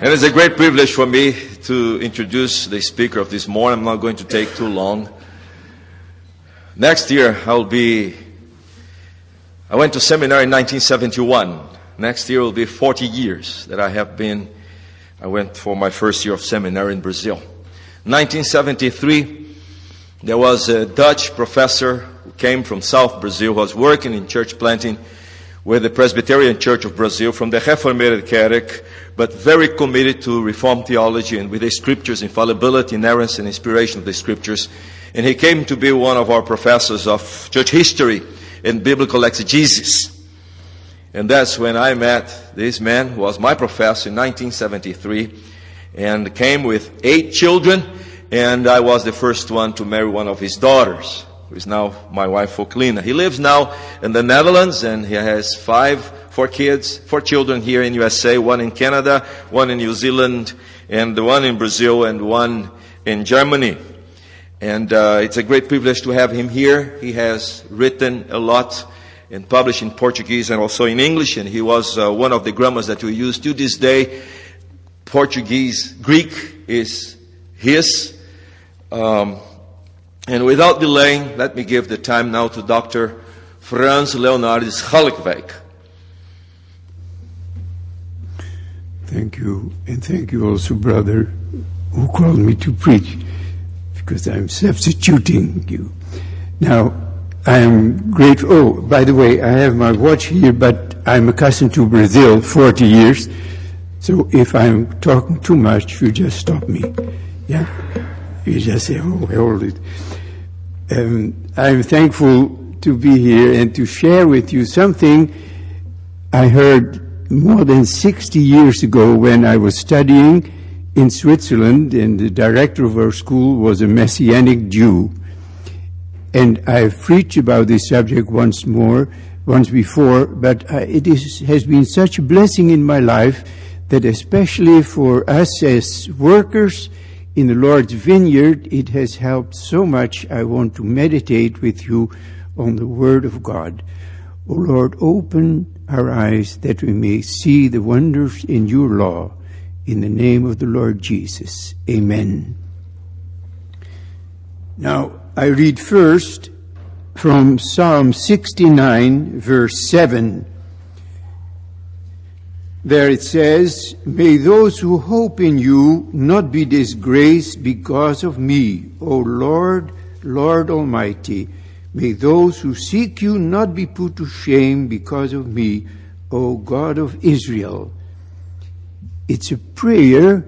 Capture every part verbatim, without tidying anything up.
And it's a great privilege for me to introduce the speaker of this morning. I'm not going to take too long. Next year, I'll be... I went to seminary in nineteen seventy-one. Next year will be forty years that I have been... I went for my first year of seminary in Brazil. nineteen seventy-three, there was a Dutch professor who came from South Brazil, who was working in church planting with the Presbyterian Church of Brazil from the Reformated Kerk, but very committed to Reformed theology and with the Scriptures, infallibility, inerrancy, and inspiration of the Scriptures. And he came to be one of our professors of church history and biblical exegesis. And that's when I met this man, who was my professor in nineteen seventy-three, and came with eight children, and I was the first one to marry one of his daughters, who is now my wife, Folklina. He lives now in the Netherlands, and he has five, four kids, four children here in U S A, one in Canada, one in New Zealand, and one in Brazil, and one in Germany. And uh, it's a great privilege to have him here. He has written a lot and published in Portuguese and also in English, and he was uh, one of the grammars that we use to this day. Portuguese, Greek is his. Um, and without delaying, let me give the time now to Doctor Franz Leonard Schalkwijk. Thank you, and thank you also, brother, who called me to preach, because I'm substituting you. Now, I am grateful. Oh, by the way, I have my watch here, but I'm accustomed to Brazil, forty years. So if I'm talking too much, you just stop me. Yeah? You just say, oh, hold it. Um, I'm thankful to be here and to share with you something I heard more than sixty years ago when I was studying in Switzerland, and the director of our school was a Messianic Jew. And I've preached about this subject once more, once before, but uh, it is, has been such a blessing in my life that especially for us as workers in the Lord's vineyard, it has helped so much. I want to meditate with you on the Word of God. O Lord, open our eyes that we may see the wonders in your law. In the name of the Lord Jesus. Amen. Now, I read first from Psalm sixty-nine, verse seven. There it says, "May those who hope in you not be disgraced because of me, O Lord, Lord Almighty. May those who seek you not be put to shame because of me, O God of Israel." It's a prayer,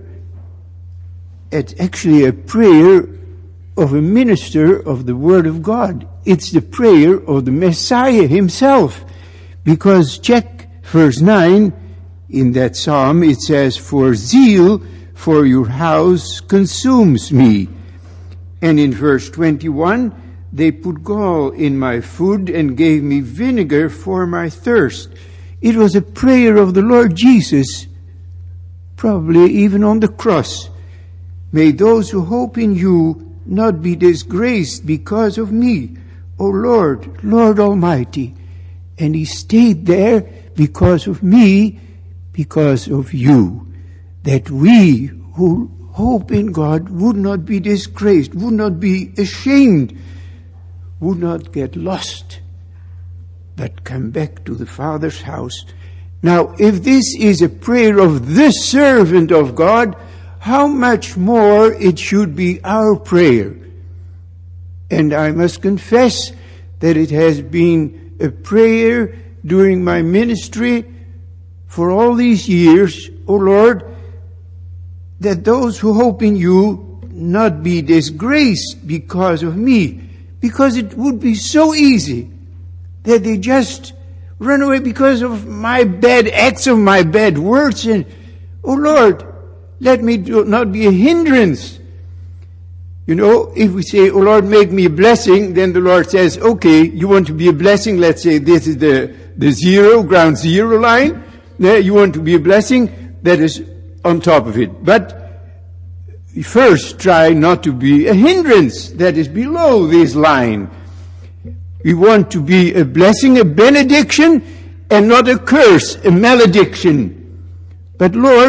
it's actually a prayer of a minister of the Word of God. It's the prayer of the Messiah himself. Because check verse nine, in that psalm it says, "For zeal for your house consumes me." And in verse twenty-one, "They put gall in my food and gave me vinegar for my thirst." It was a prayer of the Lord Jesus, probably even on the cross. "May those who hope in you not be disgraced because of me, O Lord, Lord Almighty." And he stayed there because of me, because of you, that we who hope in God would not be disgraced, would not be ashamed, would not get lost, but come back to the Father's house. Now, if this is a prayer of this servant of God, how much more it should be our prayer. And I must confess that it has been a prayer during my ministry for all these years, O Lord, that those who hope in you not be disgraced because of me, because it would be so easy that they just run away because of my bad acts, of my bad words, and, O Lord, let me do, not be a hindrance. You know, if we say, "Oh Lord, make me a blessing," then the Lord says, "Okay, you want to be a blessing? Let's say this is the, the zero, ground zero line. There, you want to be a blessing, that is on top of it. But first try not to be a hindrance, that is below this line. We want to be a blessing, a benediction, and not a curse, a malediction. But Lord,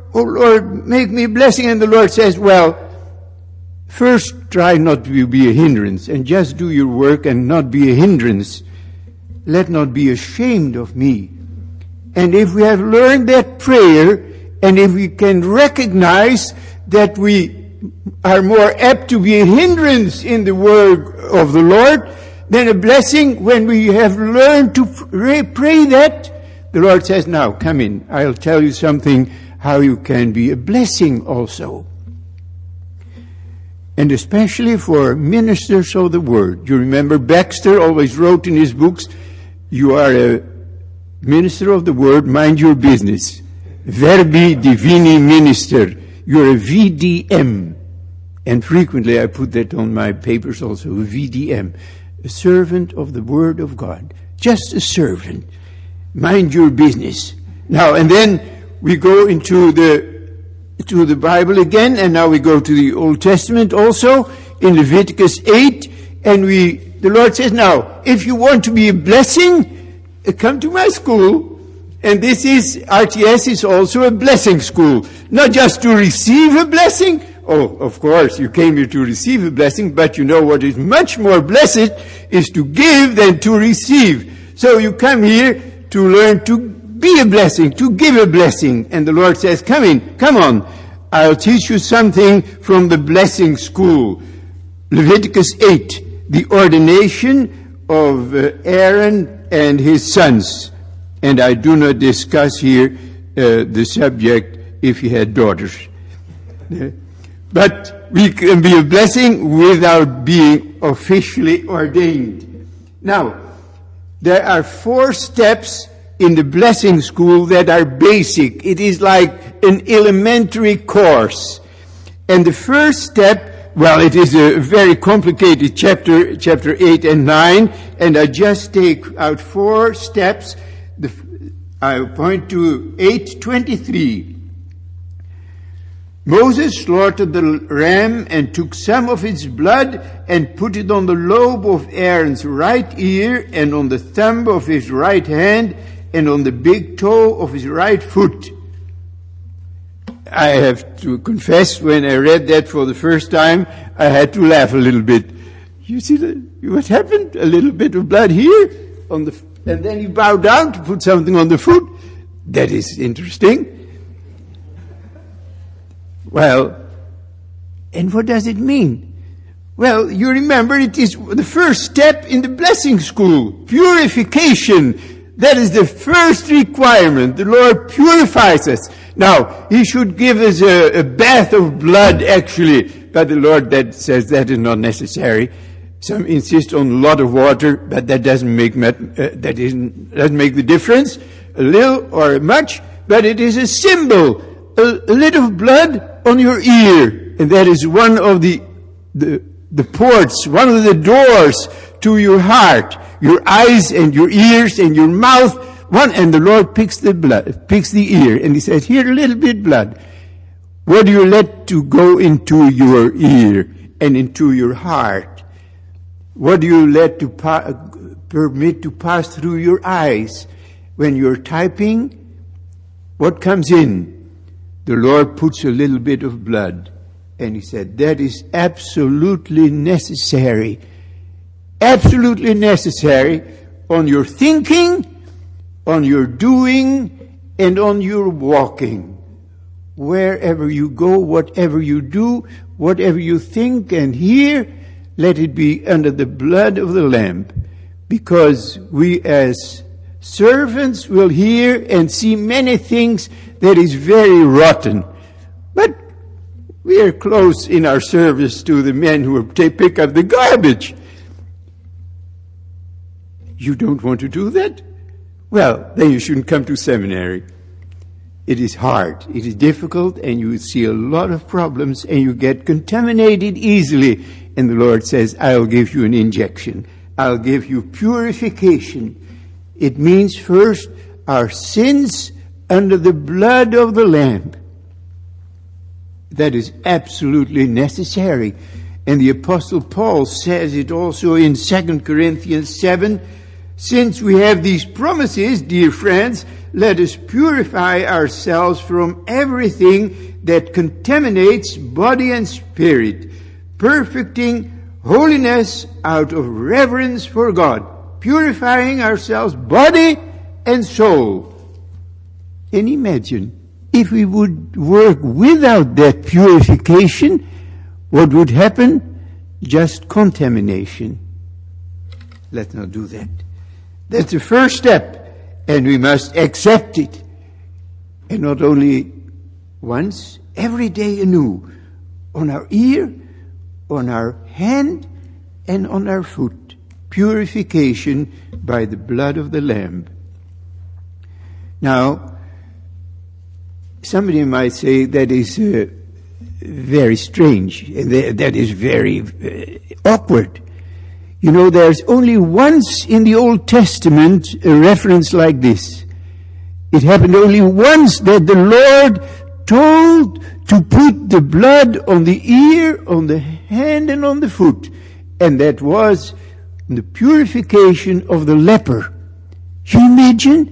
oh Lord, make me a blessing. And the Lord says, well, first try not to be a hindrance, and just do your work and not be a hindrance. Let not be ashamed of me. And if we have learned that prayer, and if we can recognize that we are more apt to be a hindrance in the word of the Lord than a blessing, when we have learned to pray, pray that, the Lord says, now come in. I'll tell you something, how you can be a blessing also. And especially for ministers of the word. You remember Baxter always wrote in his books, you are a minister of the word, mind your business. Verbi divini minister. You're a V D M. And frequently I put that on my papers also, V D M. A servant of the word of God. Just a servant. Mind your business. Now, and then we go into the, to the Bible again, and now we go to the Old Testament also, in Leviticus eight, and we, the Lord says, now, if you want to be a blessing, come to my school. And this is, R T S is also a blessing school. Not just to receive a blessing. Oh, of course, you came here to receive a blessing, but you know what is much more blessed is to give than to receive. So you come here to learn to be a blessing, to give a blessing. And the Lord says, come in, come on. I'll teach you something from the blessing school. Leviticus eight, the ordination of uh, Aaron and his sons. And I do not discuss here uh, the subject if he had daughters. Uh, but we can be a blessing without being officially ordained. Now, there are four steps in the blessing school that are basic. It is like an elementary course. And the first step, well, it is a very complicated chapter, chapter eight and nine, and I just take out four steps. The, I point to eight twenty-three. Moses slaughtered the ram and took some of its blood and put it on the lobe of Aaron's right ear and on the thumb of his right hand and on the big toe of his right foot. I have to confess, when I read that for the first time, I had to laugh a little bit. You see the, what happened? A little bit of blood here, on the, and then you bow down to put something on the foot. That is interesting. Well, and what does it mean? Well, you remember it is the first step in the blessing school. Purification. That is the first requirement. The Lord purifies us. Now, He should give us a, a bath of blood, actually. But the Lord that says that is not necessary. Some insist on a lot of water, but that doesn't make uh, that isn't, doesn't make the difference. A little or much, but it is a symbol. A, a little blood on your ear, and that is one of the, the the ports, one of the doors to your heart, your eyes and your ears and your mouth. One, and the Lord picks the blood, picks the ear, and He says, "Here, a little bit blood. What do you let to go into your ear and into your heart? What do you let to pa- permit to pass through your eyes when you're typing? What comes in?" The Lord puts a little bit of blood. And He said, that is absolutely necessary. Absolutely necessary on your thinking, on your doing, and on your walking. Wherever you go, whatever you do, whatever you think and hear, let it be under the blood of the Lamb. Because we as servants will hear and see many things that is very rotten. But we are close in our service to the men who pick up the garbage. You don't want to do that? Well, then you shouldn't come to seminary. It is hard, it is difficult, and you see a lot of problems, and you get contaminated easily. And the Lord says, I'll give you an injection. I'll give you purification. It means first our sins under the blood of the Lamb. That is absolutely necessary. And the Apostle Paul says it also in Second Corinthians seven. Since we have these promises, dear friends, let us purify ourselves from everything that contaminates body and spirit, perfecting holiness out of reverence for God, purifying ourselves body and soul. And imagine, if we would work without that purification, what would happen? Just contamination. Let's not do that. That's the first step, and we must accept it. And not only once, every day anew, on our ear, on our hand, and on our foot. Purification by the blood of the Lamb. Now, somebody might say that is uh, very strange, and that is very uh, awkward. You know, there's only once in the Old Testament a reference like this. It happened only once that the Lord told to put the blood on the ear, on the hand, and on the foot. And that was the purification of the leper. You imagine?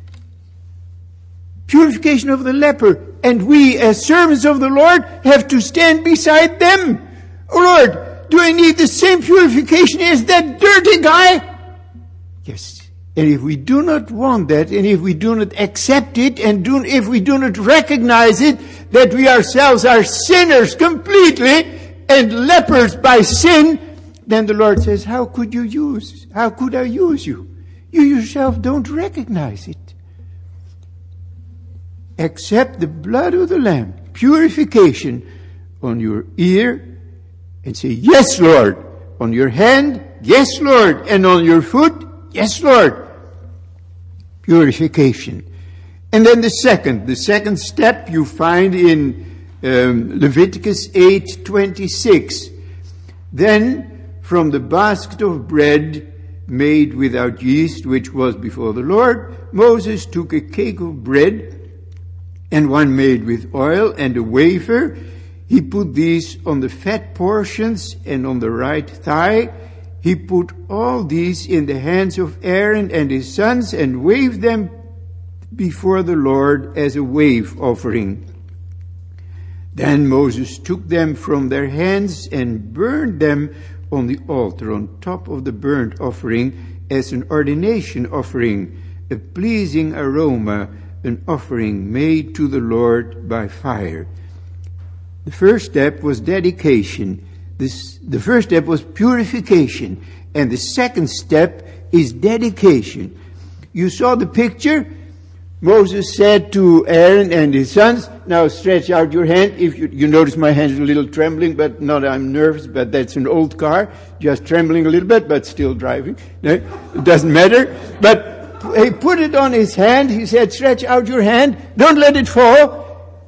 Purification of the leper. And we, as servants of the Lord, have to stand beside them. Oh Lord, do I need the same purification as that dirty guy? Yes. And if we do not want that, and if we do not accept it, and do, if we do not recognize it, that we ourselves are sinners completely, and lepers by sin, then the Lord says, how could you use, how could I use you? You yourself don't recognize it. Accept the blood of the Lamb, purification on your ear, and say, yes, Lord. On your hand, yes, Lord. And on your foot, yes, Lord. Purification. And then the second, the second step you find in um, Leviticus eight twenty-six. Then from the basket of bread made without yeast, which was before the Lord, Moses took a cake of bread and one made with oil and a wafer. He put these on the fat portions and on the right thigh. He put all these in the hands of Aaron and his sons and waved them before the Lord as a wave offering. Then Moses took them from their hands and burned them on the altar on top of the burnt offering as an ordination offering, a pleasing aroma, an offering made to the Lord by fire. The first step was dedication. This, the first step was purification. And the second step is dedication. You saw the picture? Moses said to Aaron and his sons, now stretch out your hand. If you, you notice my hand is a little trembling, but not I'm nervous, but that's an old car. Just trembling a little bit, but still driving. No, it doesn't matter. But he put it on his hand. He said, stretch out your hand. Don't let it fall.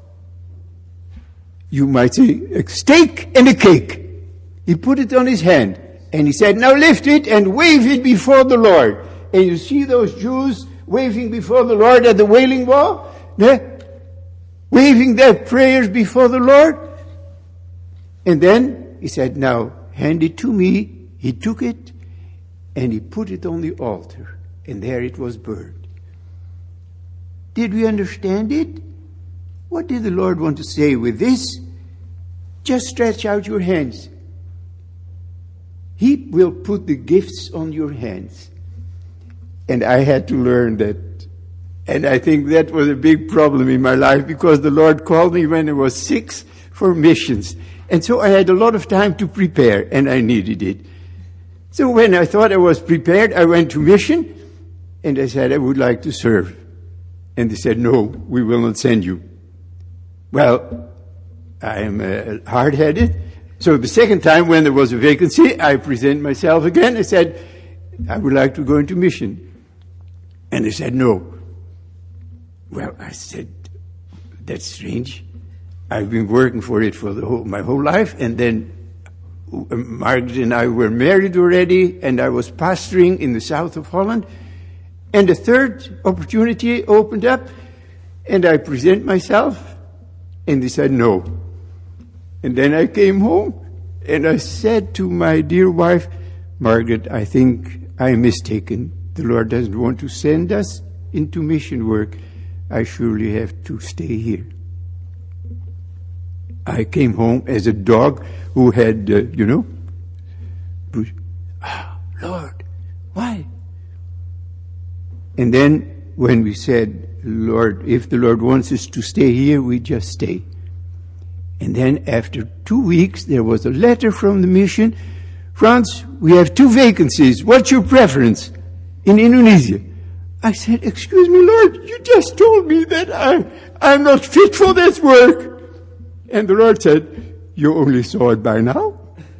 You might say, a steak and a cake. He put it on his hand. And he said, now lift it and wave it before the Lord. And you see those Jews waving before the Lord at the Wailing Wall? Yeah? Waving their prayers before the Lord. And then he said, now hand it to me. He took it and he put it on the altar. And there it was burned. Did we understand it? What did the Lord want to say with this? Just stretch out your hands. He will put the gifts on your hands. And I had to learn that. And I think that was a big problem in my life because the Lord called me when I was six for missions. And so I had a lot of time to prepare, and I needed it. So when I thought I was prepared, I went to mission, and I said, I would like to serve. And they said, no, we will not send you. Well, I am uh, hard-headed. So the second time when there was a vacancy, I present myself again. I said, I would like to go into mission. And they said, no. Well, I said, that's strange. I've been working for it for the whole, my whole life. And then Margaret and I were married already, and I was pastoring in the south of Holland. And the third opportunity opened up, and I present myself, and they said no. And then I came home, and I said to my dear wife, Margaret, I think I am mistaken. The Lord doesn't want to send us. into mission work, I surely have to stay here. I came home as a dog who had, uh, you know, ah, Lord, why? And then when we said, Lord, if the Lord wants us to stay here, we just stay. And then after two weeks, there was a letter from the mission. Franz, we have two vacancies. What's your preference? In Indonesia. I said, excuse me, Lord, you just told me that I, I'm not fit for this work. And the Lord said, you only saw it by now?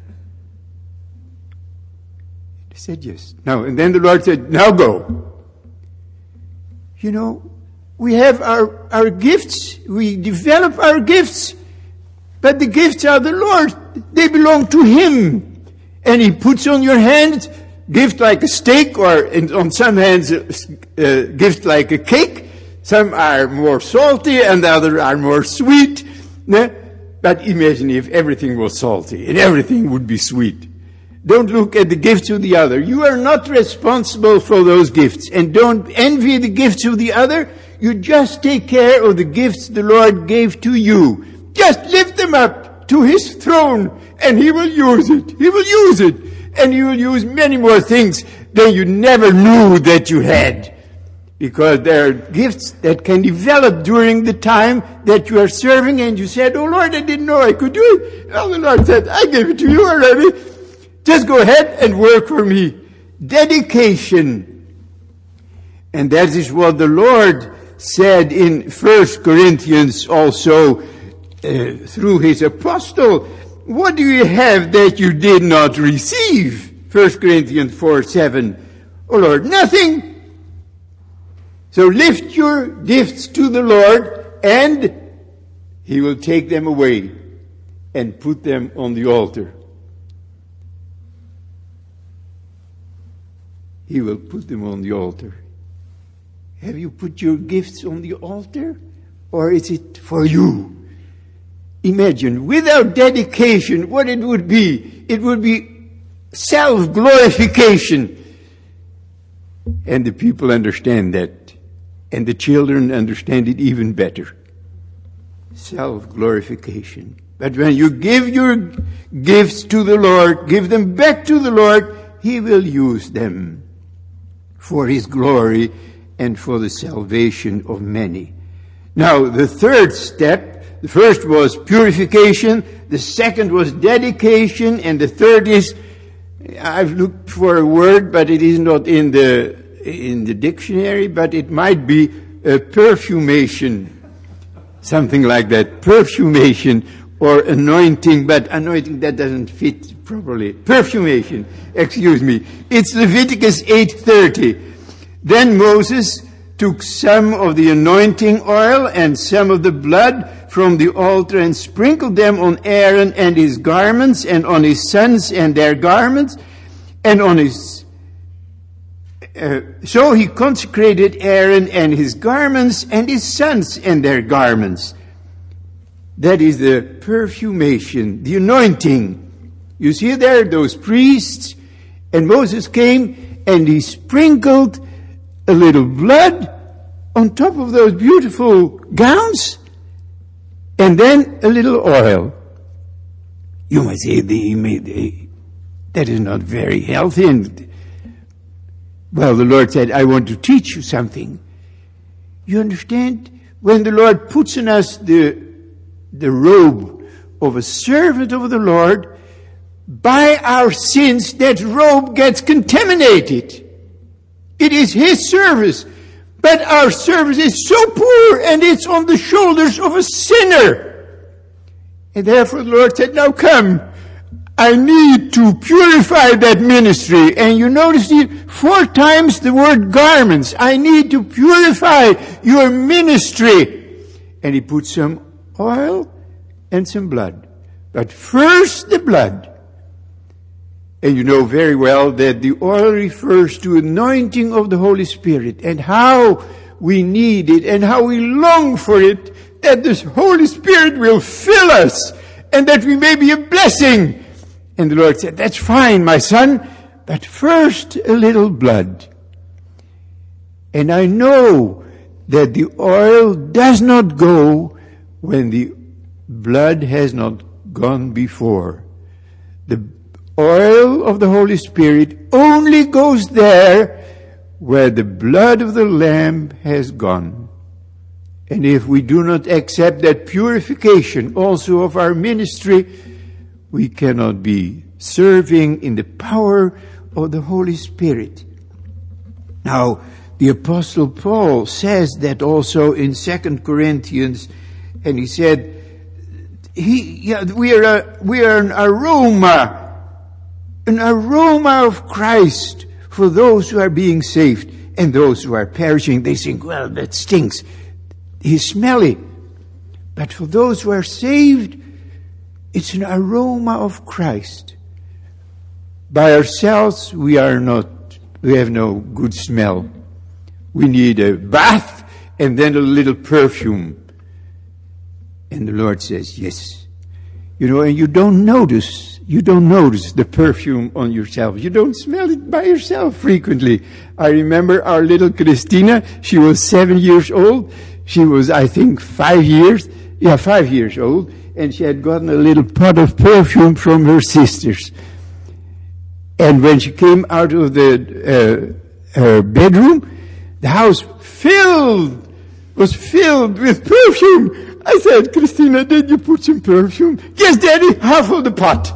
I said, yes. Now, and then the Lord said, now go. You know, we have our, our gifts. We develop our gifts. But the gifts are the Lord. They belong to Him. And He puts on your hand gift like a steak, or in, on some hands, uh, uh, gift like a cake. Some are more salty and the others are more sweet. No? But imagine if everything was salty and everything would be sweet. Don't look at the gifts of the other. You are not responsible for those gifts. And don't envy the gifts of the other. You just take care of the gifts the Lord gave to you. Just lift them up to His throne and He will use it. He will use it. And He will use many more things than you never knew that you had. Because there are gifts that can develop during the time that you are serving, and you said, oh Lord, I didn't know I could do it. Well, the Lord said, I gave it to you already. Just go ahead and work for me. Dedication. And that is what the Lord said in First Corinthians also, uh, through His apostle. What do you have that you did not receive? First Corinthians four seven. Oh Lord, nothing. So lift your gifts to the Lord, and He will take them away and put them on the altar. He will put them on the altar. Have you put your gifts on the altar? Or is it for you? Imagine, without dedication, what it would be. It would be self-glorification. And the people understand that. And the children understand it even better. Self-glorification. But when you give your gifts to the Lord, give them back to the Lord, He will use them for His glory and for the salvation of many. Now, the third step, the first was purification, the second was dedication, and the third is, I've looked for a word, but it is not in the in the dictionary, but it might be a perfumation, something like that, perfumation or anointing, but anointing, that doesn't fit properly. Perfumation, excuse me. It's Leviticus eight thirty. Then Moses took some of the anointing oil and some of the blood from the altar and sprinkled them on Aaron and his garments and on his sons and their garments and on his... Uh, so he consecrated Aaron and his garments and his sons and their garments. That is the perfumation, the anointing. You see there, those priests, and Moses came and he sprinkled a little blood on top of those beautiful gowns, and then a little oil. You might say, they made, they, that is not very healthy. And well, the Lord said, I want to teach you something. You understand? When the Lord puts in us the the robe of a servant of the Lord, by our sins, that robe gets contaminated. It is His service. But our service is so poor, and it's on the shoulders of a sinner. And therefore the Lord said, now come, I need to purify that ministry. And you notice it, four times the word garments. I need to purify your ministry. And He put some oil and some blood. But first the blood. And you know very well that the oil refers to anointing of the Holy Spirit, and how we need it and how we long for it, that the Holy Spirit will fill us and that we may be a blessing. And the Lord said, that's fine, my son, but first a little blood. And I know that the oil does not go when the blood has not gone before. The oil of the Holy Spirit only goes there where the blood of the Lamb has gone. And if we do not accept that purification also of our ministry, we cannot be serving in the power of the Holy Spirit. Now, the Apostle Paul says that also in Second Corinthians, and he said, he, yeah, we are a, we are an aroma, an aroma of Christ for those who are being saved. And those who are perishing, they think, well, that stinks. He's smelly. But for those who are saved, it's an aroma of Christ. By ourselves, we are not, we have no good smell. We need a bath and then a little perfume. And the Lord says, yes. You know, and you don't notice, you don't notice the perfume on yourself. You don't smell it by yourself frequently. I remember our little Christina, she was seven years old. She was, I think, five years, yeah, five years old. And she had gotten a little pot of perfume from her sisters. And when she came out of the uh, her bedroom, the house filled, was filled with perfume. I said, Christina, did you put some perfume? Yes, Daddy, half of the pot.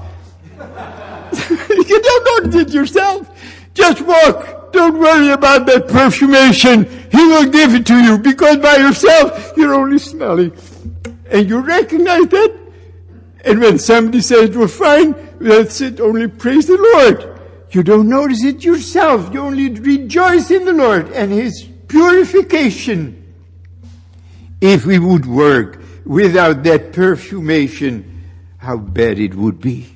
You don't notice it yourself. Just walk. Don't worry about that perfumation. He will give it to you because by yourself, you're only smelly. And you recognize that. And when somebody says, well, fine, that's it, only praise the Lord. You don't notice it yourself. You only rejoice in the Lord and His purification. If we would work without that perfumation, how bad it would be.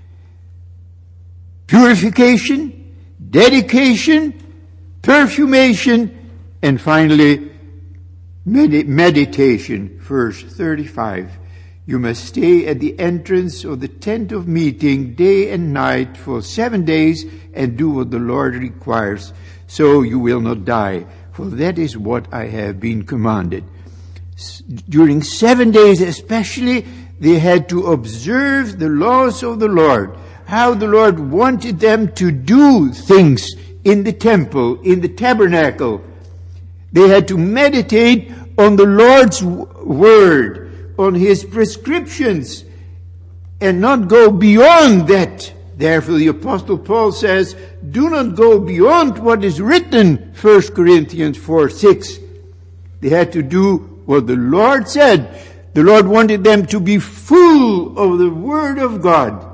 Purification, dedication, perfumation, and finally, med- meditation. Verse thirty-five. You must stay at the entrance of the tent of meeting day and night for seven days and do what the Lord requires, so you will not die. For that is what I have been commanded. During seven days especially, they had to observe the laws of the Lord, how the Lord wanted them to do things in the temple, in the tabernacle. They had to meditate on the Lord's word, on His prescriptions, and not go beyond that. Therefore, the Apostle Paul says, do not go beyond what is written, First Corinthians four six. They had to do what the Lord said. The Lord wanted them to be full of the Word of God.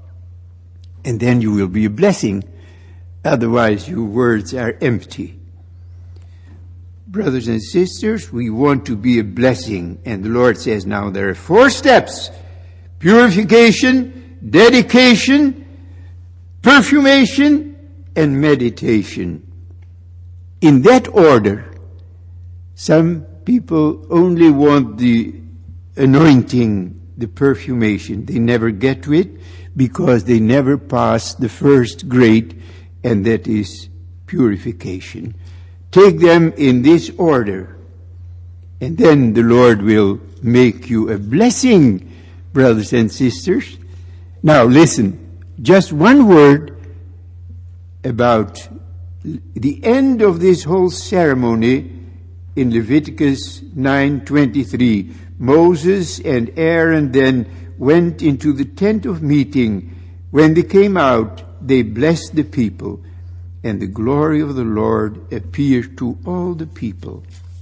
And then you will be a blessing. Otherwise, your words are empty. Brothers and sisters, we want to be a blessing. And the Lord says now there are four steps. Purification, dedication, perfumation, and meditation. In that order. Some people only want the anointing, the perfumation. They never get to it because they never pass the first grade, and that is purification. Take them in this order, and then the Lord will make you a blessing, brothers and sisters. Now listen, just one word about the end of this whole ceremony in Leviticus nine twenty-three. Moses and Aaron then went into the tent of meeting. When they came out, they blessed the people, and the glory of the Lord appeared to all the people.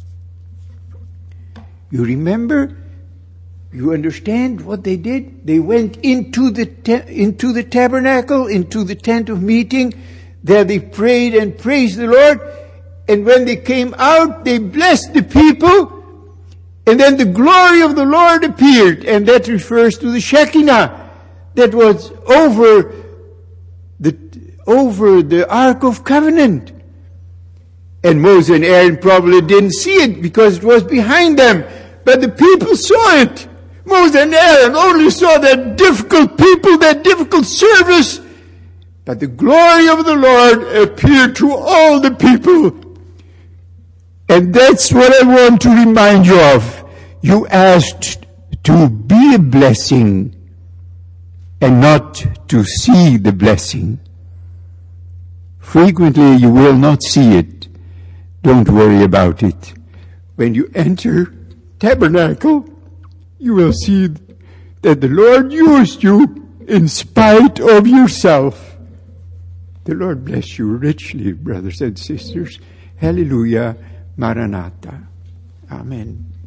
You remember? You understand what they did? They went into the te- into the tabernacle, into the tent of meeting. There they prayed and praised the Lord. And when they came out, they blessed the people. And then the glory of the Lord appeared. And that refers to the Shekinah that was over the over the Ark of Covenant. And Moses and Aaron probably didn't see it because it was behind them. But the people saw it. Moses and Aaron only saw that difficult people, that difficult service. But the glory of the Lord appeared to all the people. And that's what I want to remind you of. You asked to be a blessing and not to see the blessing. Frequently you will not see it. Don't worry about it. When you enter tabernacle, you will see that the Lord used you in spite of yourself. The Lord bless you richly, brothers and sisters. Hallelujah. Maranatha. Amen.